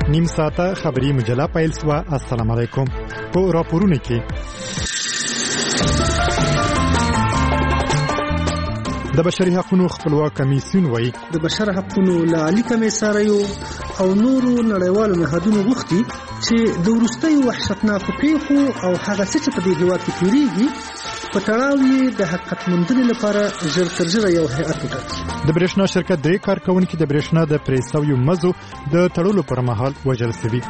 نیم ساعته خبری مجله پیل شوه. السلام علیکم. په راپورونه کې د بشري حقوقو خپلواک کمیسیون وایي د بشر حقوقو لعلي کمیساریو او نورو نړیوالو نهادونو غوښتي چې د وروستیو وحشتناکو پیښو او هغه څه چې په دې هېواد کې تېرېږي په تړاو یې د حقیقت موندنې لپاره ژر تر ژره یو هیئت وټاکي. د برېښنا شرکت 3 کارکونکي د برېښنا د پرې سویو مزو د تړلو پر مهال وژل شوي.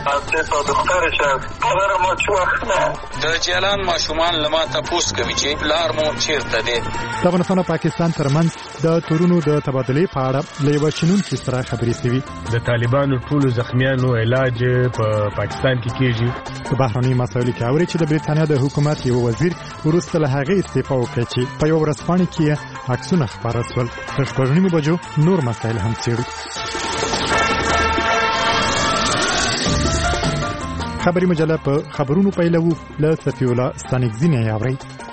د جلان ماشومان لما تپوس کوي چې پلار مو چیرته دی. د افغانستان او پاکستان ترمنځ د تورونو د تبادلې په اړه له یوه شنونکي سره خبرې شوي. د طالبانو ټولو زخمیانو علاج په پاکستان کې کیږي. په بهرنیو مسایلو کې اوري چې د بریتانیا د حکومت یو وزیر وروسته له هغې استعفا وکړه چې په یو ورځپاڼه کې عکسونه خپاره شول. تر 9:30 بجو نور مسایل هم څېړو. خبری مجله په خبرونو پیلوو. له صفی الله ستانکزي نه یاورئ.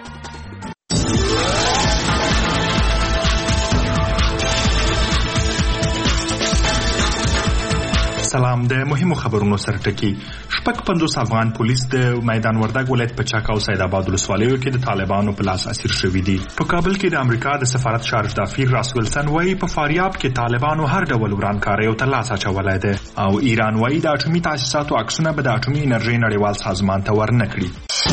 سلام. د مهمو خبرونو سره ټکی. 50 افغان پولیس د میدان وردګ ولایت په چک او سید آباد ولسوالیو کې د طالبانو په لاس اسیر شوي دي. په کابل کې د امریکا د سفارت شارج دافیر راس ویلسن وایي په فاریاب کې طالبانو هر ډول ورانکاري او ترلاسه اچولی دی او ایران وایي د اټومي تاسیساتو عکسونه به د اټومي انرژۍ نړیوال سازمان ته ورنکړي.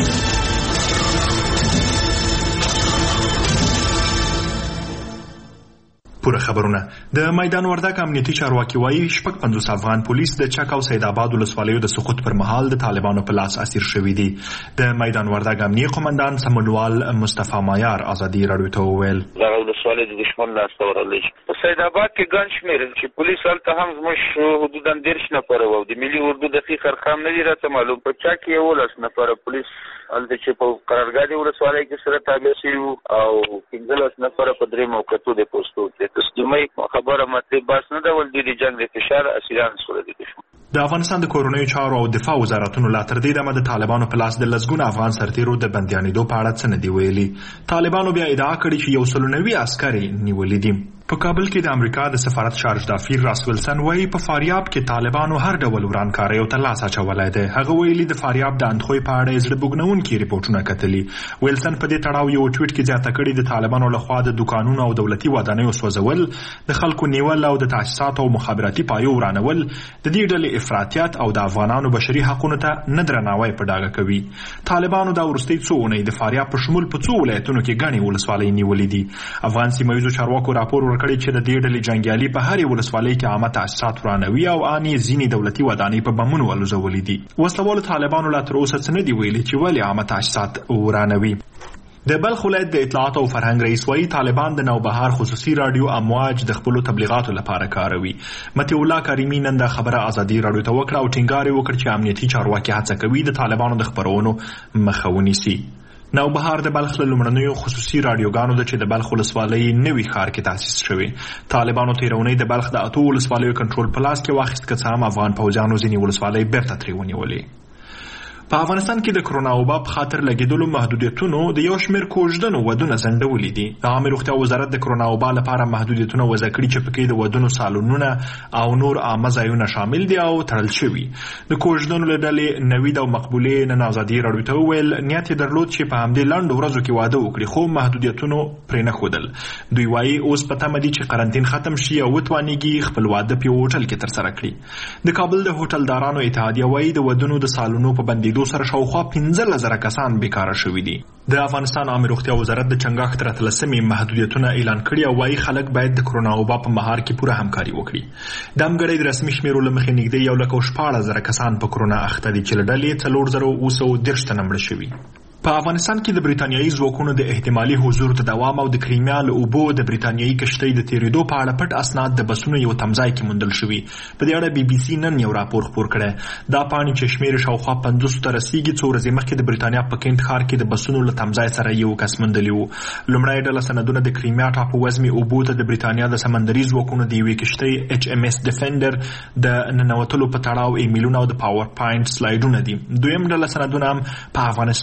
پوره خبرونه. د میدان وردګ امنیتي چارواکي وایي 50 افغان پولیس د چک او سید آباد ولسوالیو د سقوط پر مهال د طالبانو په لاس اسیر شوي دي. د میدان وردګ امنیتي قومندان سمونوال مصطفی مایار ازادي راډیو ته وویل دغه ولسوالۍ د دشمن لاس ته ورغلی. په سید آباد کې ګڼ شمېر چې پولیس هلته هم زموږ حدودا 13 نفره وو. د ملي اردو دقیق ارقام نه دي راته معلوم. په چک کې 11 نفره پولیس هلته چې په قرارګاه د ولسوالۍ کې سره تابع شوي وو او 15 نفره په 3 موقعو د پوسټو تسلیمۍ خبره مطلب بس نه ډول دي جنگ د فشار اسیران سره دي. د افغانستان د کورنیو چارو او دفاع وزارتونو لا تر دې دمه د طالبانو په لاس د لسګونه افغان سرتیرو د بندیانېدو په اړه څه نه دي ویلي. طالبانو بیا ادعا کړې چې 190 عسکر نیولي دي. په کابل کې د امریکا د سفارت شارج دافیر راس ویلسن وایي په فاریاب کې طالبانو هر ډول ورانکاري او ترلاسه اچولی دی. هغه ویلي د فاریاب د اندخوی په اړه زړه بوږنونکي ریپورټونه کتلي. ویلسن په دې تړاو یو ټویټ کې زیاته کړې د طالبانو لخوا د دکانونو او دولتي ودانیو سوځول، د خلکو نیول او د تاسیساتو او مخابراتي پایو ورانول د دې ډلې افراطیت او د افغانانو بشري حقوقو ته نه درناوی په ډاګه کوي. طالبانو د وروستۍ څو اونۍ د فاریاب په شمول په څو ولایتونو کې ګڼې ولسوالۍ نیولې دي. افغان سیمه ییزو چارواکو راپور ورکړی چې د دې ډلې جنګیالي په هرې ولسوالۍ کې عامه تاسیسات ورانوي او اني ځینې دولتي ودانۍ په بمونو الوزولې دي. وسلوالو طالبانو لا تر اوسه څه نه دي ویلي چې ولې عامه تاسیسات ورانوي. د بلخ ولایت د اطلاعات او فرهنګ رئیس وایي طالبان د نوبهار خصوصي رادیو امواج د خپلو تبلیغاتو لپاره کاروي. مطیع الله کریمي نن د خبره ازادي رادیو ته وکړه او ټینګار یې وکړ چې امنیتي چارواکي هڅه کوي د طالبانو د خپرونو مخه ونیسي. نوبهار د بلخ له لومړنیو خصوصي رادیوګانو ده چې د بلخ ولسوالۍ نوي ښار کې تاسیس شوی. طالبانو تېرونی د بلخ د 8 ولسوالیو کنټرول په لاس کې واخیست، که څه هم افغان پوځیانو ځینې ولسوالۍ بیرته ترې ونیولې. په افغانستان کې د کرونا وبا په خاطر لګیدلو محدودیتونو د یو شمېر کوژدنو ودونه ځنډولي دي. د عامه روغتیا وزارت د کرونا وبا لپاره محدودیتونه وضع کړي چې پکې د ودونو سالونونه او نور عامه ځایونه شامل دي او تړل شوي. د کوژدنو له ډلې نوید او مقبولې نن ازادي راډیو ته وویل نیت یې درلود چې په همدې لنډو ورځو کې واده وکړي، خو محدودیتونو پرې نه ښودل. دوی وایي اوس په تمه دي چې قرنطین ختم شي او وتوانیږي خپل واده په یو هوټل کې ترسره کړي. د کابل د هوټلدارانو اتحادیه وایي د ودونو د سالونو په بندېدو سره شاوخوا 15,000 کسان بیکاره شوي دي. د افغانستان عامه روغتیا وزارت د چنګاښ تر 13مې محدودیتونه اعلان کړي او وایي خلک باید د کرونا وبا په مهار کې پوره همکاري وکړي. د همګړۍ د رسمي شمیرو له مخې نږدې 1,14,000 کسان په کرونا اخته دي چې له ډلې 4,930 تنه مړه شوي. په افغانستان کې د بریتانیایي ځواکونو د احتمالي حضور ته دوام او د کریمیا له اوبو د بریتانیایي کشتۍ د تېرېدو په اړه پټ اسناد د بسونو یو تمځای کې موندل شوي. په دې اړه BBC نن یو راپور خپور کړی. دا پاڼې چې شمېر شاوخوا 50 ته رسیږي څو ورځې مخکې د بریتانیا په کینټ ښار کې د بسونو له تمځای سره یو کس موندلي وو. لومړی ډله سندونه د کریمیا ټاپو وزمې اوبو ته د بریتانیا د سمندري ځواکونو د یوې کشتۍ HMS ډیفندر د ننوتلو په تړاو ایمیلونه او د پاور پاینټ سلایډونه دي. دویم ډله سندونه هم په افغانستان کې د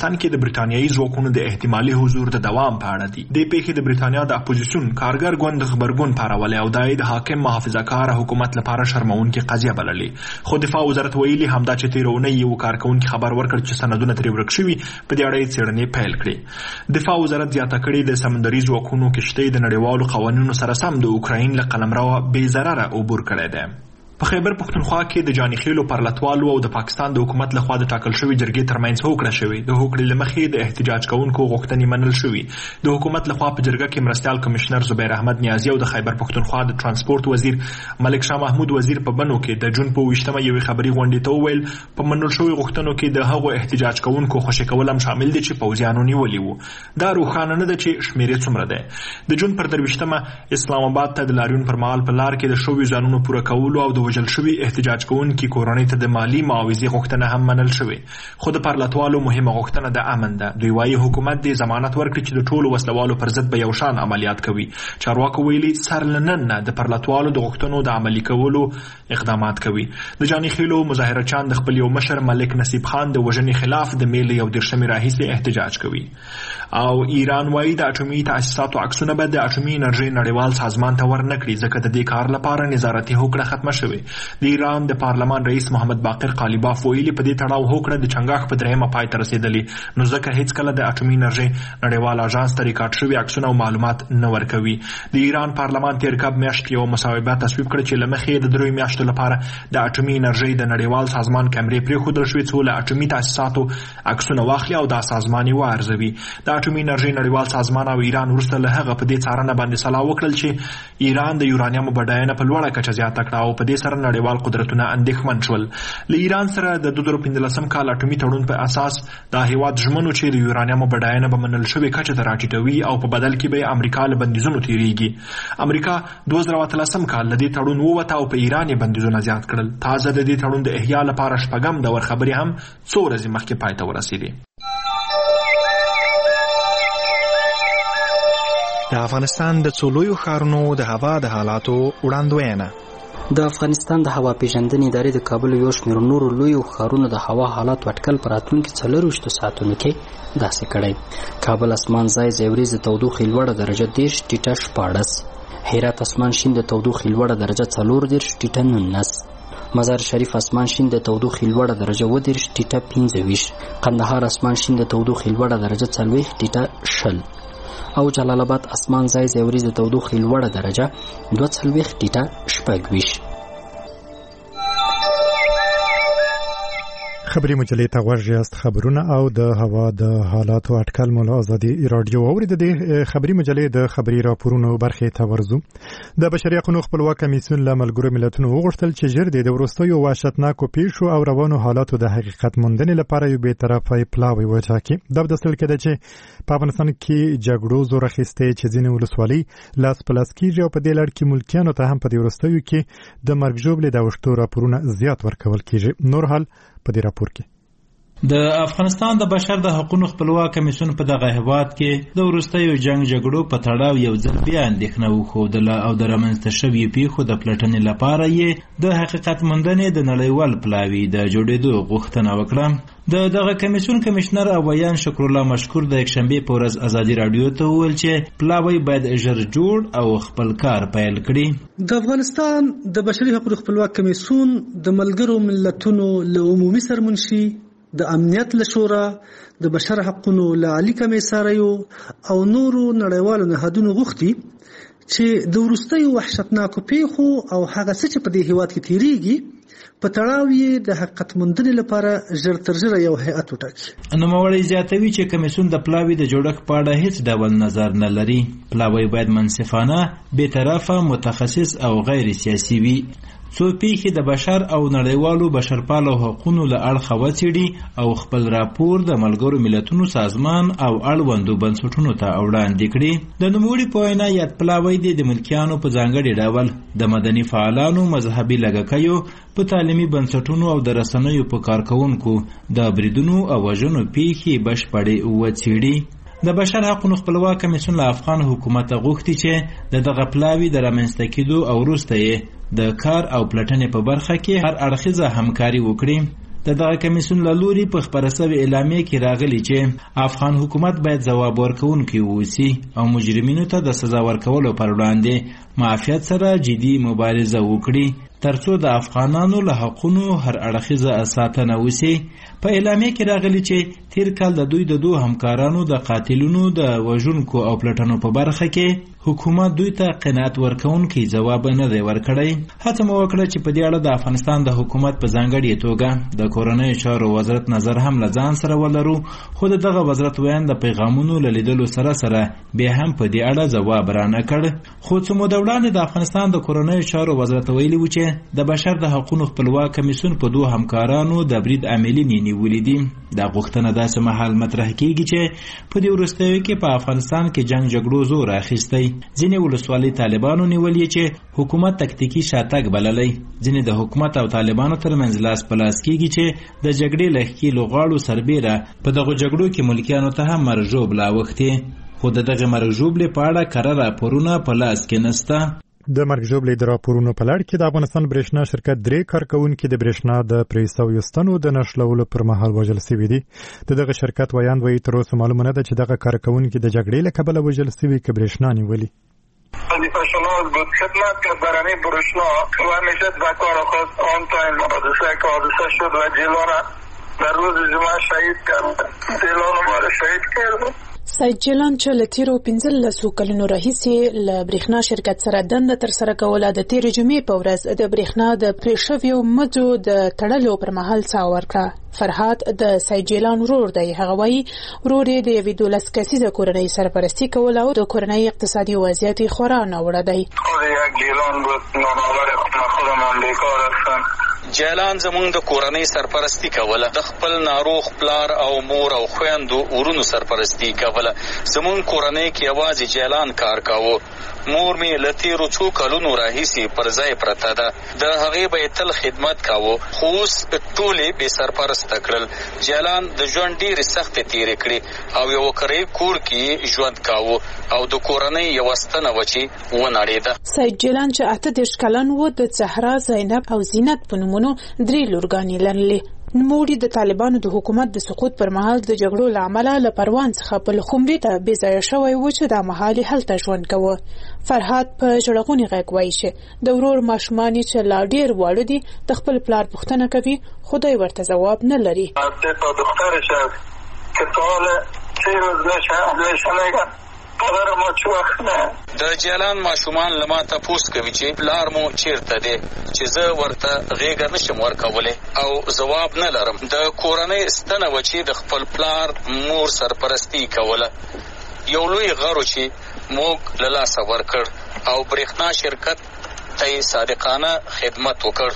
برتانیایي ځواکونو د احتمالي حضور د دوام په اړه دي. د پیښې د برتانیا د اپوزیسیون کارګر ګوند خبرګون پارولی او دا د حاکم محافظه‌کار حکومت لپاره شرمونکې قضیه بللې. خو دفاع وزارت ویلي همدا چې تېره اونۍ یو کارکونکي خبر ورکړ چې سندونه ترې ورک شوي، په دې اړه یې څېړنې پیل کړې. دفاع وزارت زیاته کړې د سمندري ځواکونو کشتۍ د نړیوالو قوانینو سره سم د اوکراین له قلمرو بې ضرره عبور کړی دی. په خیبر پښتونخوا کې د جانیخیلو پرلتوالو او د پاکستان د حکومت لخوا د ټاکل شوی جرګې ترمنځ هوکړه شوې. د هوکړې له مخې د احتجاج کوونکو غوښتنې منل شوې. د حکومت لخوا په جرګه کې مرستیال کمشنر زبیر احمد نیازی او د خیبر پښتونخوا د ترانسپورت وزیر ملک شاه محمود وزیر په بنو کې د جون په 28مه یوې خبري غونډې ته وویل په منل شوی غوښتنو کې د هغو احتجاج کوونکو خوشي کول هم شامل دي چې پوځیانو نیولي وو. دا روښانه نه ده چې شمیرې څومره ده. د جون پر 23مه اسلام آباد ته د لاریون پر مهال په لار کې د شویو ځانونو پوره کولو او د وژل شوي احتجاج کوونکي کورنۍ ته د مالی معاوضې غوښتنه هم منل شوې. خو د پرلتوالو مهمه غوښتنه د امن ده. دوی وایي حکومت د ضمانت ورکړي چې د ټولو وسلوالو پر ضد به یو شان عملیات کوي. چارواکو ویلي سر له نن نه د پرلتوالو د غوښتنو د عملي کولو اقدامات کوي. د جانیخیلو مظاهرچیان د خپل یو مشر ملک نصیب خان د وژنې خلاف د میل یو 13 راهیسې احتجاج کوي. او ایران وایي د اټومي تاسیساتو عکسونه به د اټومي انرژي نړیوال سازمان ته ورنکړي ځکه د دې کار لپاره نظارتي هوکړه ختمه شوې. د ایران د پارلمان رئیس محمد باقر قالیباف ویلي په دې تړاو هوکړه د چنګاښ په 3مه پای ته رسېدلې، نو ځکه هیڅ کله د اټومي انرژي نړیوال اژانس ته ریکارډ شوي عکسونه او معلومات نه ورکوي. د ایران پارلمان تېر کال میاشت یو مصوبه تصویب کړه چې له مخې د 3 میاشتو لپاره د اټومي انرژي د نړیوال سازمان کیمرې پرېښودل شوې څو له اټومي تاسیساتو عکسونه واخلي او دا سازمان یې وارزوي. د اټومي انرژي نړیوال سازمان او ایران وروسته له هغه په دې څارنه باندې سلا وکړل چې ایران د یورانیم بډاینه په لوړه کچه زیاته کړه او په دې سره نړیوال قدرتونه اندېښمن شول. له ایران سره د 2015 کال اټومي تړون په اساس د هیواد ژمنو چې د یورانیم بډاینه به منل شوې کچه ته راټیټوي او په بدل کې به امریکا له بندیزونو تیریږي. امریکا 2013 کال له دې تړون ووته او په ایران یې بندیزونه زیات کړل. تازه د دې تړون د احیا لپاره شپږم دور خبرې هم څو ورځې مخکې پای ته ورسېدې. د افغانستان د څو لویو ښارونو د هوا د حالاتو وړاندوینه. د افغانستان د هوا پیژندنې ادارې د کابل یو شمېر نورو لویو ښارونو د هوا حالاتو اټکل په راتلونکي 24 ساعتونو کې داسې کړی. کابل اسمان ځای ځای وریځ د تودوخې لوړه درجه 10 ټیټه 14، هرات اسمان شین د تودوخې لوړه درجه 14 ټیټه 19، مزار شریف اسمان شین د تودوخې لوړه درجه 20 ټیټه 25، قندهار اسمان شین د تودوخې لوړه درجه 40 ټیټه 20 او جلال آباد اسمان ځای ځای وریځ د تودوخې لوړه درجه 42 ټیټه 26. خبري مجلې ته غوږ یاست. خبرونه او د هوا د حالاتو اټکل مولا ازادي رادیو اورید. د خبري مجلې د خبري راپورونو برخې ته ورزو. د بشري حقوقو خپلواک کمیسیون له ملګرو ملتونو وغوښتل چې ژر د وروستیو وحشتناکو پیښو او روانو حالاتو د حقیقت موندنې لپاره یو بی‌طرفه پلاوی وټاکي. دا د ستل کېده چې په افغانستان کې جګړو زور اخیستی چې ځینې ولسوالۍ لاس په لاس کېږي او په دې لړ کې ملکیانو ته هم په دې وروستیو کې د مرګ ژوبلې د اوښتو راپورونه زیات ورکول کېږي. نور حال په دې راپور کې د افغانستان د بشر د حقوقو خپلواک کمیسیون په دغه هیواد کې د وروستیو جګړو په تړاو یو ځل بیا اندېښنه وښودله او د رامنځته شویو پیښو د پلټنې لپاره یې د حقیقت موندنې د نړیوال پلاوي د جوړېدو غوښتنه وکړه. د دغه کمیسیون کمشنر اویان شکر الله مشکور د یکشنبې په ورځ ازادي رادیو ته وویل چې پلاوی باید ژر جوړ او خپل کار پیل کړي. د افغانستان د بشري حقوقو خپلواک کمیسیون د ملګرو ملتونو له عمومي سرمنشي د امنیت له شورا د بشر حقوقو له عالی کمیساریو او نورو نړیوالو نهادونو غوښتي چې د وروستیو وحشتناکو پیښو او هغه څه چې په دې هیواد کې تیریږي په تړاو یې د حقیقت موندنې لپاره ژر تر ژره یو هیئت وټاکي. نوموړی زیاتوي چې کمیسیون د پلاوي د جوړښت په اړه هیڅ ډول نظر نه لري. پلاوی باید منصفانه، بی‌طرفه، متخصص او غیر سیاسي وي. څو پیښې د بشر او نړیوالو بشرپالو حقوقو له اړخه وڅېړي او خپل راپور د ملګرو ملتونو سازمان او اړوندو بنسټونو ته وړاندې کړي. د نوموړي په وینا یاد پلاوی د ملکیانو په ځانګړي ډول د مدني فعالانو، مذهبي لږکیو، په تعلیمي بنسټونو او د رسنیو په کارکوونکو د بریدونو او وژنو پیښې بشپړې وڅېړي. د بشر حقوقو خپلواک کمیسیون له افغان حکومت غوښتي چې د دغه پلاوي د رامنځته کېدو او وروسته یې د کار او پلټنې په برخه کې هر اړخیزه همکاري وکړي. دغه کمیسیون له لوري په خبره شوې اعلامیه کې راغلي چې افغان حکومت باید ځواب ورکوونکی واوسي او مجرمینو ته د سزا ورکولو پر وړاندې معافیت سره جدي مبارزه وکړي ترڅو د افغانانو له حقونو هر اړخیزه ساتنه وشي. په اعلامیه کې راغلي چې تیر کال د دوی همکارانو د قاتلونو د وژونکو او پلټنو په برخه کې حکومت دوی ته قناعت ورکوونکی ځواب نه دی ورکړی. هڅه مو وکړه چې په دې اړه د افغانستان د حکومت په ځانګړې توګه د کورنیو چارو وزارت نظر هم له ځان سره ولرو، خو دغه وزارت ویان د پیغامونو له لیدلو سره بیا هم په دې اړه ځواب را نه کړ. خو څو موده وړاندې د افغانستان د کورنیو چارو وزارت ویلي و چې د بشر د حقوقو خپلواک کمیسیون په دوه همکارانو د برید عاملین نیولې دي. دا غوښتنه داسې مهال مطرح کیږي چې په دې وروستیو کې په افغانستان کې جنگ جګړو زور اخیستی. ځینې ولسوالۍ طالبانو نیولې چې حکومت تکتیکي شاتګ بللی. ځینې د حکومت او طالبانو ترمنځ لاس په لاس کیږي چې د جګړې له ښکیلو غاړو سربیره په دغو جګړو کې ملکیانو ته هم مرګ ژوبله اوښتې، خو د دغه مرګ ژوبلې په اړه کره راپورونه په لاس کې نشته. د مرګ ژوبلې د راپورونو په لړ کې د افغانستان برېښنا شرکت 3 کارکونکي د برېښنا د پرې ستنو د نښلولو پر مهال وژل شوي دي. دغه شرکت ویان وایي تر اوسه معلومه نه ده چې دغه کارکونکي د جګړې له کبله وژل شوي که برېښنا نیولي. پروفشنال بود، خدمت کرد برای برشنا و همیشه به کار خود آن تایم حادثه شد و جیلان در روز جمعه شهید کرد. جیلان ما را شهید کرد. سید جیلان چې له تیرو 15 کلونو راهیسې له برېښنا شرکت سره دنده ترسره کوله، د تېرې جمعې په ورځ د برېښنا د پرې شویو مزو د تړلو پر مهال څاه ورکړه. فرهاد د سید جیلان ورور دی. هغه وایي ورور یې د یوې 12 کسیزه کورنۍ سرپرستي کوله او د کورنۍ اقتصادي وضعیت یې خورا ناوړه دی. جیلان زمونږ د کورنۍ سرپرستی کوله، د خپل ناروغ پلار او مور او خویندو ورونو سرپرستی کوله. زمونږ کورنۍ کې یوازې جیلان کار کاوه. مور مې له تیرو څو کلونو راهیسې پر ځای پرته ده. د هغې به یې تل خدمت کاوه، خو اوس ټولې بې سرپرسته کړل. جیلان د ژوند ډېرې سختې تېرې کړې او یو کرایي کور کې ژوند کاوه او د کورنۍ یوه ستنه وه چې ونړېده. سید جیلان چې 18 کلن و، د زهرا، زینب او زینت په نومونو 3 لورګانې لرلې. نوموړي د طالبانو د حکومت د سقوط پر مهال د جګړو له امله له پروان څخه په خمري ته بې ځایه شوی و چې دا مهال هلته ژوند کوه. فرهاد په ژړغوني غږ وایي چې د ورور ماشومان چې لا ډېر واړه دي د خپل پلار پوښتنه کوي، خو دی ورته ځواب نه لري. د جیلان ماشومان له ما تپوس کوي چې پلار مو چیرته دی، چې زه ورته غېږه نشم ورکولی او ځواب نه لرم. د کورنۍ ستنه وه چې د خپل پلار مور سرپرستی کوله. یو لوی غرو چې موږ له لاسه ورکړ او برېښنا شرکت ته یې صادقانه خدمت وکړ.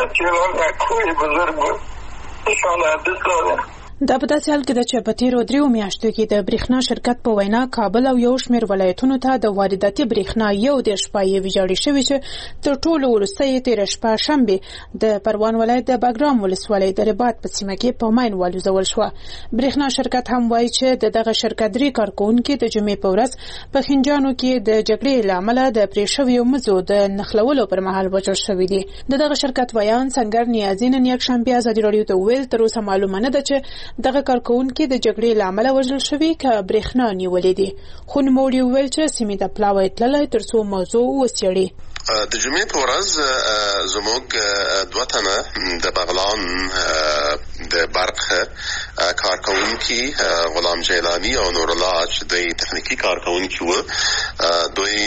دا په داسې حال کې ده چې په تیرو 3 میاشتو کې د برېښنا شرکت په وینا کابل او یو شمېر ولایتونو ته د وارداتي برېښنا 1 شپایې ویجاړې شوې چې تر ټولو وروسته یې تېره شپه شنبې د پروان ولایت د باګرام ولسوالۍ د رباط په سیمه کې په ماین والوزول شوه. برېښنا شرکت هم وایي چې دغه شرکت 3 کارکونکي د جمعې په ورځ په خنجانو کې د جګړې له امله د پرې شویو مزو د نښلولو پر مهال وژل شوي دي. دغه شرکت ویان سنگر نیازي نن یکشنبه ازادي راډیو ته ویل تر اوسه معلومه نه ده چې دغه کارکونکي د جګړې له امله وژل شوي که برېښنا نیولې دي. خو نوموړي وویل چې سیمې ته پلاوی تللی تر څو موضوع وڅېړي. د جمعې په ورځ زموږ 2 تنه د بغلان د برق کارکونکي غلام جیلانی او نور الله چې د تخنیکی کارکونکي وو، دوی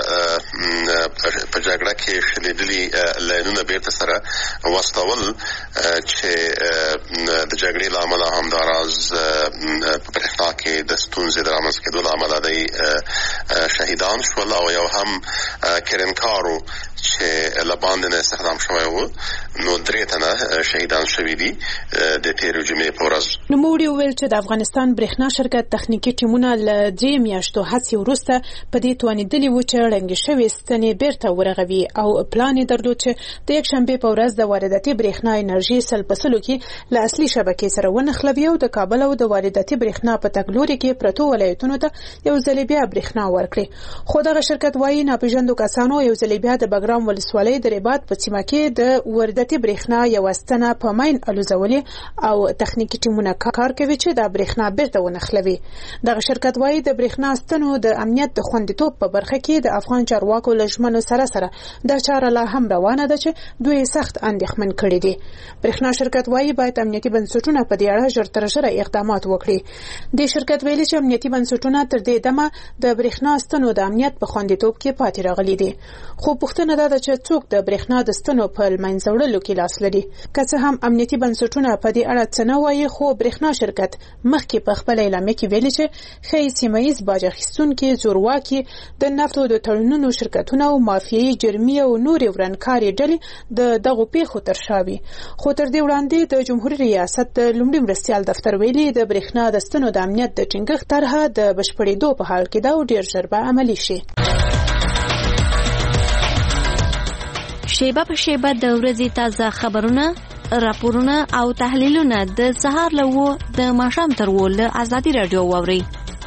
په جګړه کې شلیدلي لاینونه بیرته سره واستول چې د جګړې له امله همداراز په برېښنا کې د ستونزې د رامنځته کېدو له امله دوی شهیدان شول او یو هم کرنکارو چې له باندې نه استخدام شوی و. نو 3 تنه شهیدان شوي دي د تېرې جمعې په ورځ. نوموړي وویل چې د افغانستان برېښنا شرکت تخنیکي ټیمونه له 3 میاشتو هڅې وروسته په دې توانېدلي وو چې ړنګې شوې ستنې بیرته ورغوي او پلان یې درلود چې د یکشنبې په ورځ د وارداتي برېښنا انرژي سلپسلو کې له اصلي شبکې سره ونښلوي او د کابل او د وارداتي برېښنا په تګلوري کې پرتو ولایتونو ته یو ځل بیا برېښنا ورکړي. خو دغه شرکت وایي ناپېژاندو کسانو یو ځل بیا د بګرام ولسوالۍ د رباط په سیمه کې د وارداتي برېښنا یو ستنه په ماین الوزولې او تخنیکی ټیمونه کار کوي چې د برېښنا بیرته ونښلوي. دغه شرکت وايي د برېښنا ستنو د امنیت د خوندیتوب په برخه کې د افغان چارواکو له ژمنو سره دا چاره لا هم روانه ده چې دوی سخت اندېښمن کړي دي. برېښنا شرکت وايي باید امنیتي بنسټونه په دې اړه ژر تر ژره اقدامات وکړي. د شرکت ویلي چې امنیتي بنسټونه تر دې دمه د برېښنا ستنو د امنیت په خوندیتوب کې پاتې راغلي دي. خو پوښتنه دا ده چې څوک د برېښنا د ستنو په له منځه وړلو کې لاس لري. که څه هم امنیتي بنسټونه په دې اړه څه نه وایي، خو برېښنا شرکت مخکې په خپل اعلامیه کې ویلي چې ښایي سیمه ییز باج اخیستونکي زورواکي د نفتو د تړونونو شرکتونه او مافیایي جرمي او نورې ورانکاري ډلې د دغو پیښو تر شا وي. خو تر دې وړاندې د جمهوریت ریاست د لومړي مرستیال دفتر ویلي د برېښنا د ستنو د امنیت د ټینګښت طرحه د بشپړېدو په حال کې ده او ډېر ژر به عملي شي. شیبه په شیبه د ورځې تازه خبرونه، راپورونه او تحلیلونه د سهار له 9 د ماښام تر 10 له ازادي رادیو واورئ.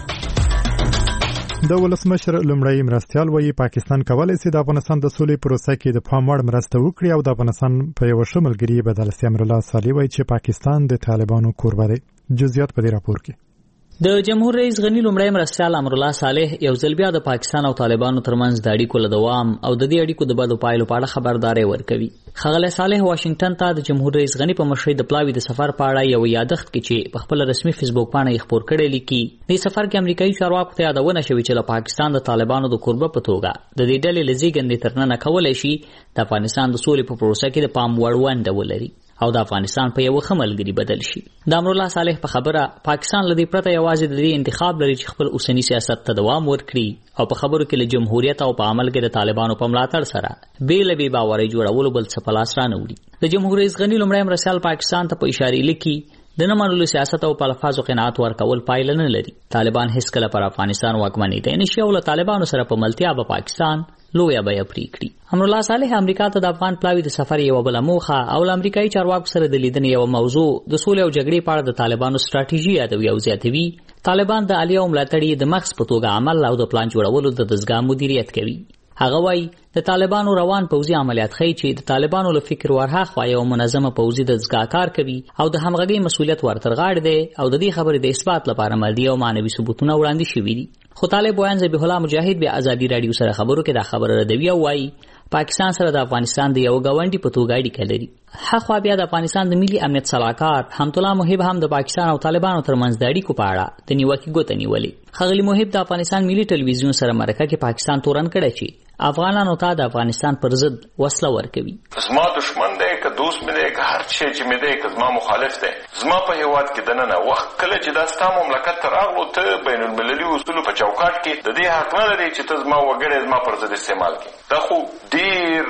د ولسمشر لومړی مرستیال وایي پاکستان کولی شي د افغانستان د سولې پروسه کې د پام وړ مرسته وکړي او د افغانستان په یو ښه ملګري بدل شي. امرالله صالح وایي چې پاکستان د طالبانو کوربه دی. جزئیات په دې راپور کې. د جمهور رئیس غنی لومړی مرستیال امرالله صالح یو ځل بیا د پاکستان او طالبانو ترمنځ د اړیکو له دوام او د دې اړیکو د بدو پایلو په اړه خبرداري ورکوي. ښاغلی صالح واشنگټن ته د جمهور رئیس غنی په مشرۍ د پلاوي د سفر په اړه یو یادښت کې چې په خپل رسمي فیسبوک باندې یې خپور کړی لیکي. د سفر کې امریکایي چارواکو ته یادونه شوې چې له پاکستان د طالبانو د کوربه په توګه د دې ډلې له زیږندې تر ننه کولی شي د افغانستان د سولې په پروسه کې د پام وړ ونډه ولري او د افغانستان په یو ښه ملګري بدل شي. د امرالله صالح په خبره پاکستان له دې پرته یوازې د دې انتخاب لري چې خپل اوسنی سیاست ته دوام ورکړي او په خبرو کې له جمهوریت او په عمل کې د طالبانو په ملاتړ سره بې باورۍ جوړولو بل څه په لاس رانه وړي. د جمهور رئیس غنی لومړی مرستیال پاکستان ته په اشاره لیکي د نه منلو سیاست او په الفاظو قناعت ورکول پایله نه لري. طالبان هیڅ کله پر افغانستان واکمنېدای نشي او له طالبانو سره په ملتیا به پاکستان لویه بیه پرې کړي. امرالله صالح امریکا ته د افغان پلاوي د سفر یو بل موخه او له امریکایي چارواکو سره د لیدنې یو موضوع د سولې او جګړې په اړه د طالبانو ستراتیژي یادوي او زیاتوي طالبان د عالیه ملاتړي د مخص په توګه عمل او د پلان جوړولو د دستګاه مدیریت کوي. هغه وایي د طالبانو روان پوځي عملیات ښیي چې د طالبانو له فکر ورهاخوا یو منظمه پوځي دستګاه کار کوي او د همغږۍ مسؤلیت ورتر غاړه دی او د دې خبرې د اثبات لپاره مادي او معنوي ثبوتونه وړاندې شوي دي. خو طالب ویان ذبیح الله مجاهد بیا ازادي رادیو سره خبرو کې دا خبره ردوي او وایي پاکستان سره د افغانستان د یو غونډي په توګه اړیکه لري. خو بیا د افغانستان د ملي امنیت صلاحکار حمدالله محب هم د پاکستان او طالبانو ترمنځ د اړیکو په اړه د نیوکې ګوته نیولې. ښاغلي محب د افغانستان ملي ټلویزیون سره مرکه کې پاکستان تورن کړی چې افغانانو ته د افغانستان پر ضد وسله ورکوي. زما دشمن دی که دوست مې دی که هر شی چې مې دی که زما مخالف دی زما په هیواد کې دننه وخت کله چې دا ستا مملکت ته راغلو ته بین المللي اصولو په چوکاټ کې د دې حق نه لري چې ته زما وګړی زما پر ضد استعمال کړي. دا خو ډېر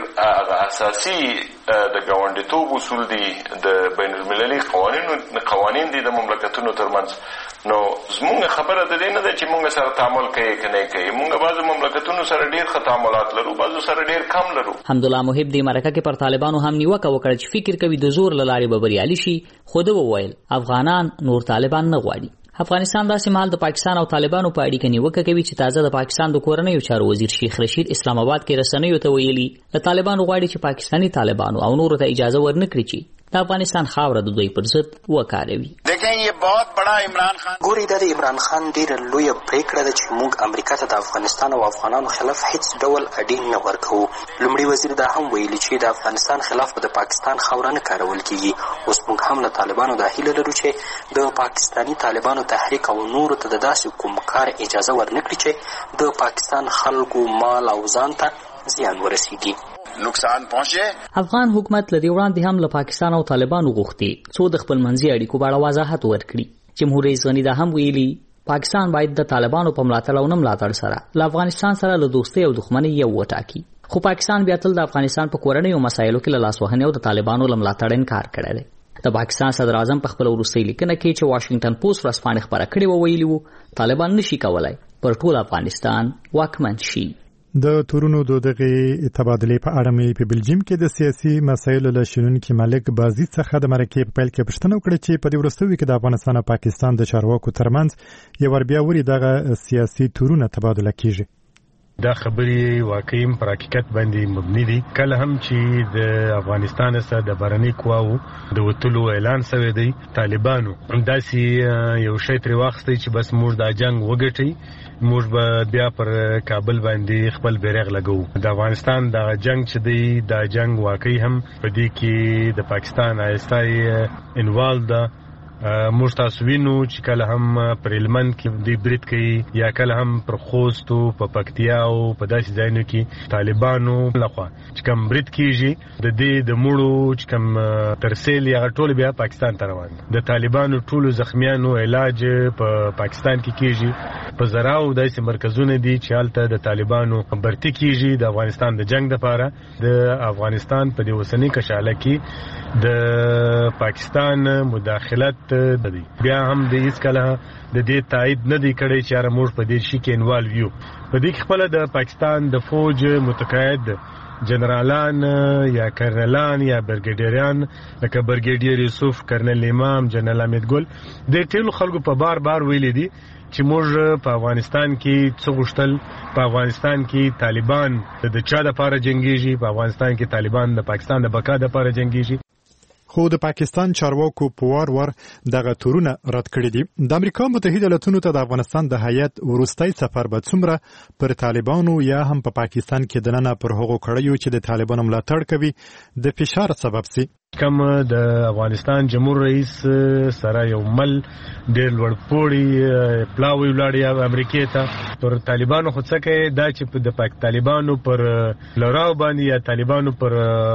اساسي د ګاونډیتوب اصول دي د بین المللي قوانین دي د مملکتونو ترمنځ. نو زمونږ خبره د دې نه ده چې مونږ سره تعامل کوي که نه کوي. مونږ بعضو مملکتونو سره ډېر ښه تعاملات لرو بعضو سره ډېر کم لرو. حمدالله محب دې مرکه کې پر طالبانو هم نیوکه وکړه چې فکر کوي د زور له لارې به بریالي شي. خو ده وویل افغانان نور طالبان نه غواړي. افغانستان داسې مهال د پاکستان او طالبانو په اړیکه نیوکه کوي چې تازه د پاکستان د کورنیو چارو وزیر شیخ رشید اسلام آباد کې رسنیو ته ویلي د طالبانو غواړي چې پاکستاني طالبانو او نورو ته اجازه ورنکړي چې د افغانستان خاوره د دوی پر ضد وکاروي. ګوري دا د عمران خان ډیره لویه پریکړه ده چې موږ امریکا ته د افغانستان او افغانانو خلاف هیڅ ډول اډین نه ورکوو. لومړي وزیر دا هم ویلي چې د افغانستان خلاف به د پاکستان خاوره نه کارول کیږي. اوس موږ هم له طالبانو دا هیله لرو چې د پاکستاني طالبانو تحریک او نورو ته د داسې کوم کار اجازه ورنکړي چې د پاکستان خلکو مال او ځان ته زیان ورسیږي. افغان حکومت لدی وړاندې هم له پاکستان او طالبانو غوښتي څو د خپل منځي اړیکو په اړه وضاحت ورکړي. جمهور رئیس غنی دا هم ویلي پاکستان باید د طالبانو په ملاتړ او نه ملاتړ سره له افغانستان سره له دوستۍ او دښمنۍ یو وټاکي. خو پاکستان بیا تل د افغانستان په کورنیو مسایلو کې له لاسوهنې او د طالبانو له ملاتړ انکار کړی دی. د پاکستان صدر اعظم په خپل وروستۍ لیکنه کې چې واشنگټن پوسټ ورځپاڼې خبره کړې ویلي وو طالبان نشي کولای پر ټول افغانستان واکمن شي. د تورونو دغه تبادله په اړه مې په بلجیم کې د سیاسي مسایلو له شنونکو ملک بازی څخه د مرکې په پیل کې پوښتنه وکړه چې په دې وروستیو کې د افغانستان او پاکستان د چارواکو ترمنځ یو ور بیا وري دغه سیاسي تورونه تبادله کیږي. دا خبرې واقعي پر حقیقت باندې مبني دي. کله هم چې د افغانستان سره د بهرني قواو د وتلو اعلان شوی دی، طالبانو داسې یو شی ترې واخیستی چې بس موږ دا جنگ وګټئ، موږ به بیا پر کابل باندې خپل بیرغ لګو. د افغانستان دا جنگ چې دی، دا جنگ واقعي هم په دې کې د پاکستان آیستای انوالو ده. موږ تاسو وینو چې کله هم پر هلمند کې دوی برید کوي، یا کله هم پر خوست او په پکتیا او په داسې ځایونو کې طالبانو لخوا چې کوم برید کیږي، د دې د مړو چې کوم ترسیل هغه ټول بیا پاکستان ته روان دي. د طالبانو ټولو زخمیانو علاج په پاکستان کې کیږي، په زراو داسې مرکزونه دي چې هلته د طالبانو برتي کیږي د افغانستان د جنگ لپاره. د افغانستان په دې اوسنۍ کشاله کې د پاکستان مداخلت دی، بیا هم د هیڅ کله د دې تایید نه دی کړی چې موږ په دې شي کې انوالو یو. په دې کې خپله د پاکستان د فوج متقاعد جنرالان یا کرنلان یا برګیډیران لکه برګیډیر یوسف، کرنل امام، جنرال حمید ګل، د ټولو خلکو په بار بار ویلي دي چې موږ په افغانستان کې څه غوښتل، په افغانستان کې طالبان د چا دپاره جنګیږي، په افغانستان کې طالبان د پاکستان د بقا دپاره جنګیږي. خو د پاکستان چارواکو په وار دغه تورونه رد کړي دي. د امریکا متحده ایالاتونو ته د افغانستان د هیات وروستي سفر به څومره پر طالبانو یا هم په پاکستان کې دننه پر هغو کړیو چې د طالبانو ملاتړ کوي د فشار سبب سي. کم د افغانستان جمهور رئیس سره یو مل ډېر لوړ پوړی پلاوی ولاړی امریکای ته پر طالبانو خو څه کوي، دا چې د طالبانو پر لراو باندې یا طالبانو پر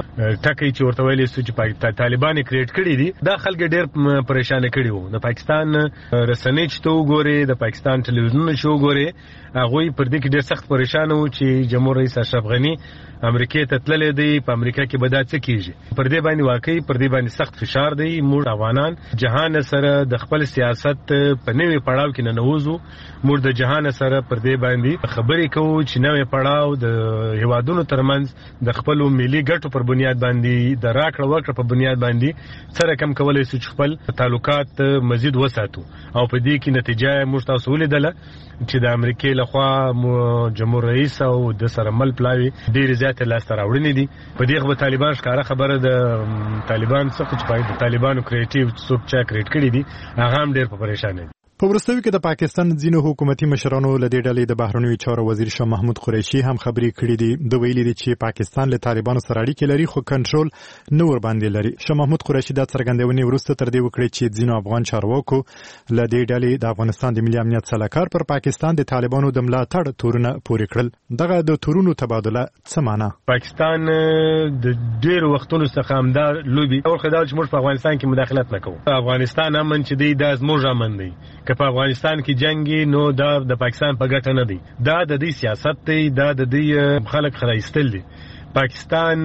ټکی چې ورته ویلي سو چې طالبان کریټ کړي دي، دا خلک ډېر پریشان کړي وو. د پاکستان رسنۍ چې ته وګورې، د پاکستان ټلویزیونونه چې وګورې، هغوی پر دې کې ډېر سخت پریشان وو چې جمهور رئیس اشرف غني امریکای ته تللی دی، په امریکا کې به دا څه کیږي. پر دې باندې واقعي پر دې باندې سخت فشار دی. موږ افغانان جهان سره د خپل سیاست په نوې پړاو کې ننوځو. موږ د جهان سره پر دې باندې خبرې کوو چې نوې پړاو د هیوادونو ترمنځ د خپل ملي ګټو پر بنیاد باندې، د راکړه ورکړه په بنیاد باندې سره کم کولای شو چې خپل تعلقات مزید وساتو. او په دې کې نتیجه موږ تاسو ولیدله چې د امریکای لخوا جمهور رئیس او د سره مل پلاوی ډېر زیات لاسته راوړنې دي. په دې به طالبان ښکاره خبره د طالبان څخه چې د طالبانو کریټیو څوک چا کریټ کړي دي، هغه هم ډېر په پریشان دي. په وروستیو کې د پاکستان ځینو حکومتي مشرانو له دې ډلې د بهرنیو چارو وزیر شاه محمود قریشي هم خبرې کړې دي. د ویلي دي چې پاکستان له طالبانو سره اړیکې لري خو کنټرول نه ور باندې لري. شاه محمود قریشي دا څرګندونې وروسته تر دې وکړې چې ځینو افغان چارواکو له دې ډلې د افغانستان د ملي امنیت سلاکار پر پاکستان د طالبانو د ملاتړ تورونه پورې کړل. دغه د تورونو تبادله څه معنا؟ پاکستان د ډېر وختونو څخه همدا لوبي او خدای چې موږ په افغانستان کې مداخلت نکوو. افغانستان امن چې دی دا زموږ امن دی. که په افغانستان کې جنگي نو دا د پاکستان په ګټه نه دی، دا د دې سیاست دی، دا د دې خلک خرایستل دي. پاکستان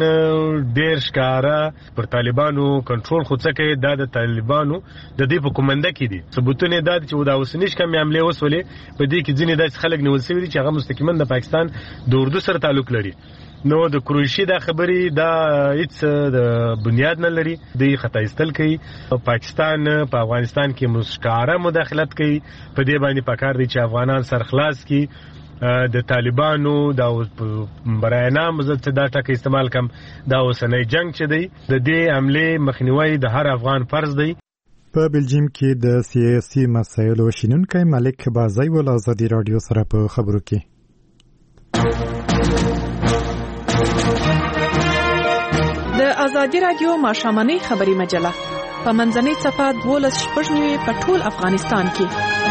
ډېر ښکاره پر طالبانو کنټرول خو څه کوي، دا د طالبانو د دې په کومنده کې دي. ثبوتونه دا چې دا اوسنۍ کم حمله وسولې په دې کې ځینې داسې خلک نیول شوي دي چې هغه مستقیما د پاکستان د اردو سره تعلق لري. نو د قریشي دا خبرې دا هیڅ د بنیاد نه لري، دوی خطا ایستل کوي. پاکستان په افغانستان کې مشکاره مداخلت کوي. په دې باندې پکار دی چې افغانان سرخلاص کی د طالبانو دا برای نام زه دا ټکه استعمال کم، دا اوسنۍ جنگ چې دی د دې حمله مخنیوي د هر افغان فرض دی. په بلجیم کې د سیاسي مسایلو شینونکی ملک بازی ول ازادي رادیو سره په خبرو کې د ازادي رادیو ماشامنۍ خبري مجله په منځنۍ صفحه 12 په ټول افغانستان کې.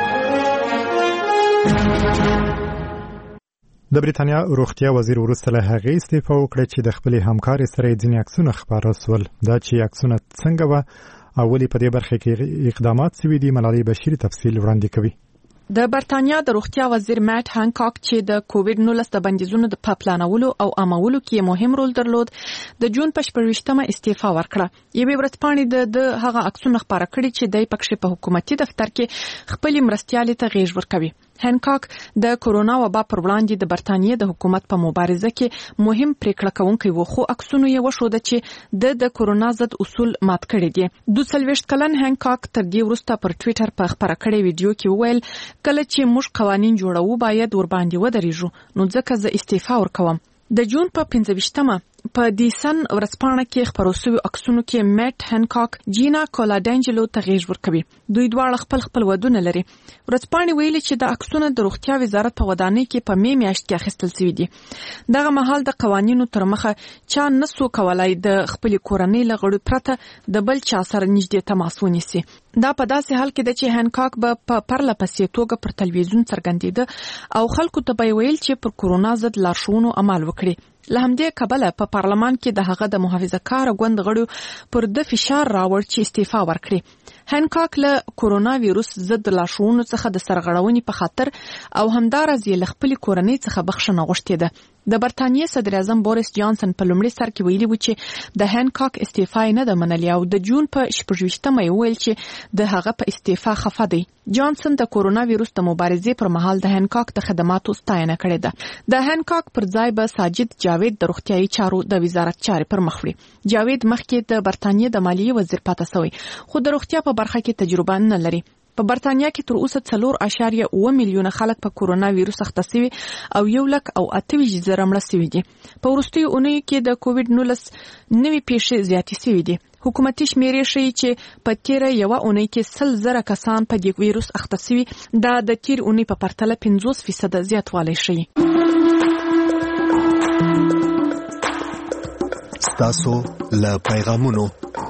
د بریتانیا روغتیا وزیر وروسته له هغې استعفا وکړه چې د خپل همکار سره ځینې عکسونه خپاره سول. دا چې عکسونه څنګه و اولی په دې برخه کې اقدامات شوي دي، ملالۍ بشیر تفصیل وړاندې کوي. د برتانیا د روغتیا وزیر میټ هانکاک چې د کووډ-19 د بندیزونو د پلانولو او عملولو کې مهم رول درلود، د جون په 28مه استعفا ورکړه. یوې ورځپاڼې د هغه عکسونه خپاره کړي چې د پکښې په حکومتي دفتر کې خپل مرستيالې ته غیږ ورکوي. هنکاک د کورونا وبا پر وړاندې د برتانیې د حکومت په مبارزه کې مهم پریکړه کوونکی و، خو عکسونه یې وښوده چې د کورونا ضد اصول مات کړي دي. 22 کلن هنکاک تر دې وروسته پر ټوئیټر په خبره کړې ویډیو کې وویل کله چې موږ قوانین جوړو باید ور باندې ودرېږو، نو ځکه زه استعفا ورکوم. د جون په 15مه په دیسن ورځپاڼه کې خپرو شوي عکسونو کې میټ هنکاک جینا کولاډنجلو ته غیږ ورکوي. دوی دواړه خپل ودونه لري. ورځپاڼې ویلي چې د عکسونه د روغتیا وزارت په ودانۍ کې په می میاشت کې اخیستل شوي دي. دغه مهال د قوانینو تر مخه چا نسو کولای د خپل کورنۍ له غړو پرته د بل چا سره نږدې تماس ونیسي. دا په داسې حال کې ده چې هنکاک په پرله پسې توګه پر تلویزیون څرګندېده او خلکو ته به ویل چې پر کورونا ضد لارښوونو عمل وکړي. له همدې کبله په پارلمان کې د هغه د محافظه‌کار ګوند غړو پر د فشار راوړ چې استعفا ورکړي. هنکاک له کورونا ویروس ضد لارښوونو څخه د سرغړونې په خاطر او همدارز یې له خپل کورنۍ څخه بخښنه غوښتې ده. د برتانیې صدر اعظم بوریس جانسن په لومړي سر کې ویلي و چې د هنکاک استعفا نه ده منلې او د جون په 28مه یې ویل چې د هغه په استعفا خفه دی. جانسن د کورونا ویروس د مبارزې پر مهال د هنکاک د خدماتو ستاینه کړې ده. د هنکاک پر ځای به ساجد جاوید د روغتیايي چارو د وزارت چارې پر مخ وړي. جاوید مخکې د برتانیې د مالیې وزیر پاتې شوی خو د روغتیا په برخه کې تجربه نه لري. په برتانیا کې تر اوسه 4.1 میلیونه خلک په کورونا ویروس اخته شوي او 128,000 مړه شوي دي. په وروستیو اونیو کې د کووډ-19 نوې پیښې زیاتې شوي دي. حکومتي شمیرې ښیي چې په تیره یوه اونۍ کې 100,000 کسان په دې ویروس اخته شوي. دا د تیر اونۍ په پرتله 50% زیاتوالی ښیي. ستاسو له پیغامونو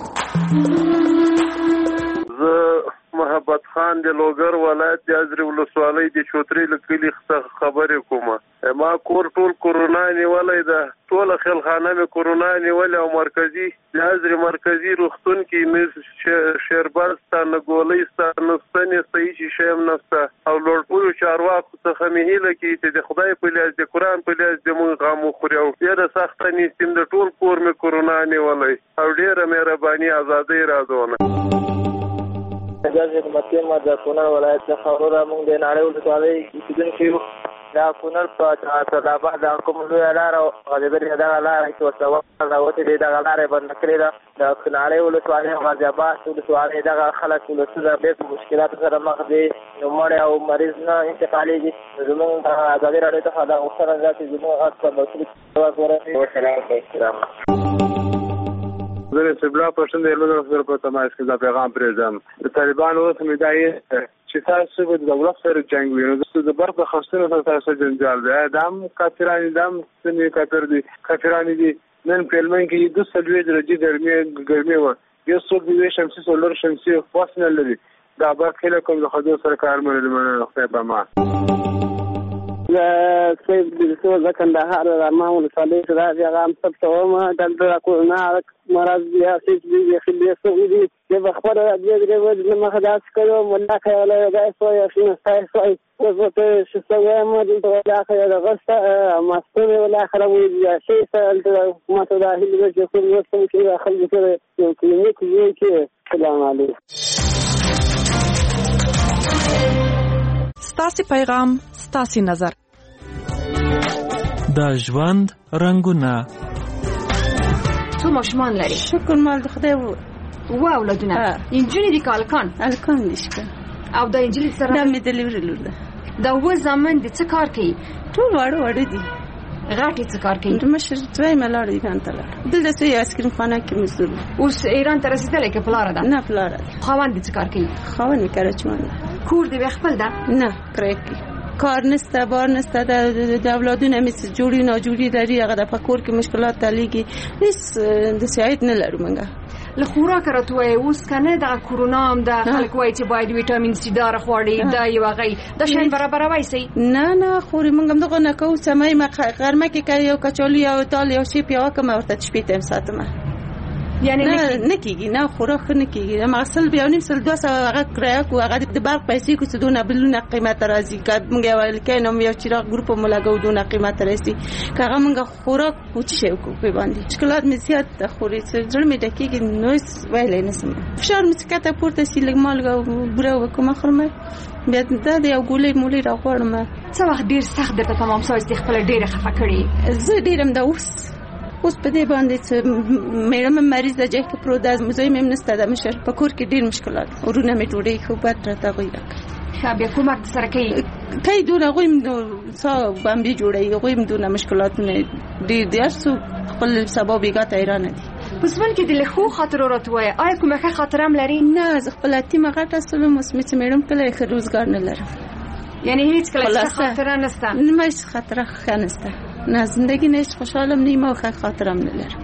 محبت خان د لوګر ولایت د ازرې ولسوالۍ د چوترې له کلي خبرې کومه. ما کور ټول کورونا نیولې ده، ټوله خلخانه مې کورونا نیولې او مرکزي د ازرې مرکزي روغتون کې مې شربت سته، نه ګولۍ سته، نه ستنې سته، هېڅ شی هم نشته. او لوړپوړو چارواکو څخه مې هیله کوي چې د خدای په لیاز د قرآن په لیاز زموږ غم وخوري او ډېره سخته نیستیم. د ټول کور مې کورونا نیولی او ډېره مهرباني ازادۍ راځونه. اجازه خدمتي ما د کونړ ولایت څخه وروره موږ د ناړۍ ولسوالۍ اوسېدونکي یو. دا کونړ په سرداباد د کوم لویه لاره غځېدلې دغه لاره چې ورته راوتې دي، دغه لاره یې بنده کړې ده. د ناړۍ ولسوالۍ او غازي آباد ولسوالۍ دغه خلک ولسونه ډېر په مشکلاتو سره مخ دي. نو مړی او مریض نه انتقالېږي. زموږ د ازادي راډیو څخه دا غوښتنه ده چې زموږ غږ په مسؤلیت ورسوي. زه سبلا پښتون د لوګر سره په تماس کې دا پیغام پرېږدم. د طالبانو اوس مدعي چې تاسو به د دولت سره جنګ وینئ، د برق د خښتونو سره تاسو جنجال دی. دا هم کافران دي، هم سني کافر دي، کافران دي. نن په هلمند کې 240 درجې ګرمي وه، یو څوک د شمسي سولر شمسي وس نه لري. دا برق هیله کوم د خدای سره کار منل خدای په امان. سيد بن كندهار ما ولسالي راځي هغه هم ثبت ومه د کورونا مرض یا سيد خليه سعودي چې خبر راځي د مخداس کړو مله کله دا سوي شنو ساي وزته شسوي ما د اخر د غسه مستوي ولا اخر وي شيء سالت ما تداهل وجه كل وسم كده خلي كده كلينيك زي كده. السلام عليكم. ستاسي پیغام، ستاسي نظر. د ژوند رنگونه. څو ماشومان لري؟ شکر مال د خدای و اولادونه. انجونې دي کالکان نشته. او د انجلي سره د مې دلیوري لور ده. دا و زمن د څه کار کوي؟ ټول واړه دي. غاټي څه کار کوي؟ د مشر دوی ملاړ دي کانته دلته سي اسکرین خانه کې مزدور. اوس ایران ته رسیدلې کې پلار ده؟ نه پلار ده. خاوند څه کار کوي؟ خاوند کراچمن. کور دی خپل ده؟ نه پرېکی کار نسته، بار نسته، د اولادونه مې جوړي نه جوړي لري. هغه د پکور کې مشکلات تعلیږي. هیڅ د سعادت نه لرو منګه. له خوراک راته وای اوس کنه د کورونا هم د خلک وای چې باید ویټامین سي دار خوړی دا یو غي د شین برابر وایسي. نه خوري منګم دغه نه کو سمای ما غرمه کې کوي یو کچالو او تال یو شی پیاوه کوم ورته شپې تم ساتمه. یعنی نه کیږي نه خوراک نه کیږي مثلا بیا نیم سل 200 هغه کرایه کو هغه د برق پیسې کو څه دونه بلونه قیمت راځي که موږ ویل کینم یو چراغ ګروپ ملګو دونه قیمت راځي کغه موږ خوراک پوښ شو کو په باندې شکلات می زیات خوري څه می دکیږي نو ویلې نسم فشار مسکته پورته سی لګ مالګه بوره وکم خرمه بیا د یو ګولې مولې راغورم څه وخت ډیر سخت د تمام سوځ د خپل ډیره خفه کړي زه ډیرم د اوس په دې باندې مېرم مریض د جهه پرو د مزه مې نسته د مشر په کور کې ډیر مشکلات ورونه مې ټوډې خو بد راته غوړه خابې کومک سره کوي دونه غویم نو صاحب باندې جوړي غویم دونه مشکلاتونه ډیر سو خپل سبب بیګه تیرانه دي پسمن کې د لخوا خاطر راټوي آیا کومه خاطر هم لري نه ز خپل تیمه غټه سلم مسمه مېرم کله خو روزګار نه لرم یعنی هیڅ کله خاطر نشته نه خاطر خنسته نه زندگی نش خوشحالم نیمه خاطرم نه لرم